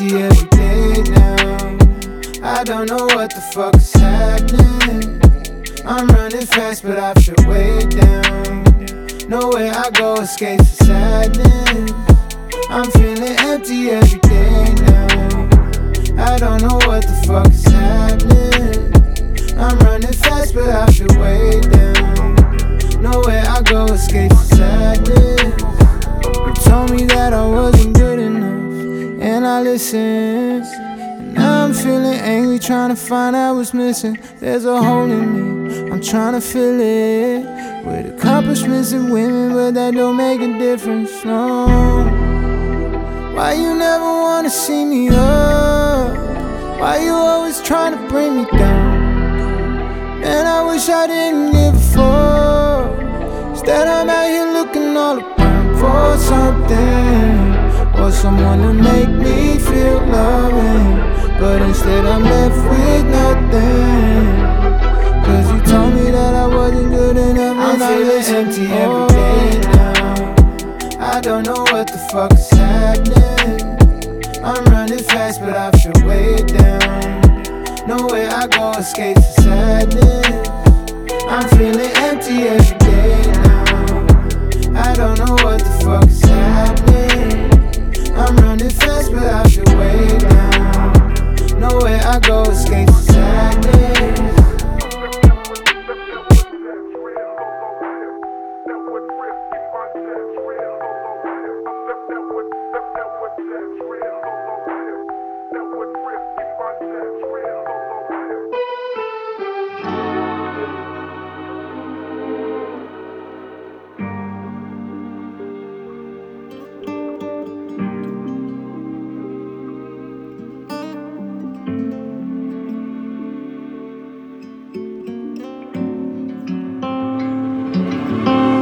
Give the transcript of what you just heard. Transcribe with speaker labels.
Speaker 1: empty every day now. I don't know what the fuck is happening. I'm running fast, but I feel way down. Nowhere I go escapes the sadness. I'm feeling empty every day now. I don't know what the fuck is happening. I'm running fast, but I feel way down. Nowhere I go escapes the sadness. You told me that I wasn't good enough, and I listened. And now I'm feeling angry, trying to find out what's missing. There's a hole in me, I'm trying to fill it with accomplishments and women, but that don't make a difference, no. Why you never wanna see me up? Why you always trying to bring me down? Man, I wish I didn't give a fuck. Instead I'm out here looking all around for something, or someone to make me feel loving. But instead I'm left with nothing, cause you told me that I wasn't good enough. I'm feeling empty every day now. I don't know what the fuck is happening. I'm running fast, but I feel way down. Nowhere I go escapes the sadness. I'm feeling empty every day now. I don't know what the fuck is happening. I'm running fast, but I